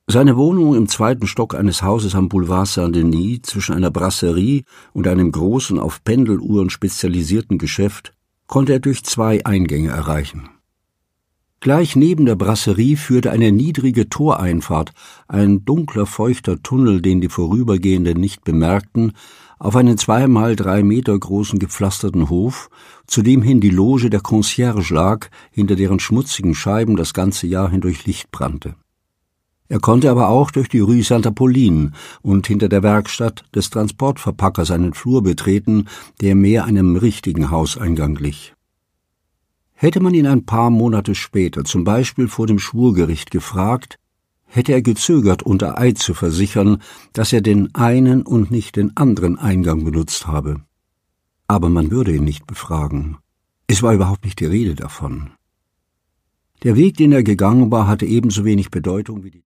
Seine Wohnung im 2. Stock eines Hauses am Boulevard Saint-Denis zwischen einer Brasserie und einem großen, auf Pendeluhren spezialisierten Geschäft konnte er durch 2 Eingänge erreichen. Gleich neben der Brasserie führte eine niedrige Toreinfahrt, ein dunkler, feuchter Tunnel, den die Vorübergehenden nicht bemerkten, auf einen 2x3 Meter großen gepflasterten Hof, zu dem hin die Loge der Concierge lag, hinter deren schmutzigen Scheiben das ganze Jahr hindurch Licht brannte. Er konnte aber auch durch die Rue Saint-Apolline und hinter der Werkstatt des Transportverpackers einen Flur betreten, der mehr einem richtigen Hauseingang glich. Hätte man ihn ein paar Monate später, zum Beispiel vor dem Schwurgericht, gefragt, hätte er gezögert, unter Eid zu versichern, dass er den einen und nicht den anderen Eingang benutzt habe. Aber man würde ihn nicht befragen. Es war überhaupt nicht die Rede davon. Der Weg, den er gegangen war, hatte ebenso wenig Bedeutung wie die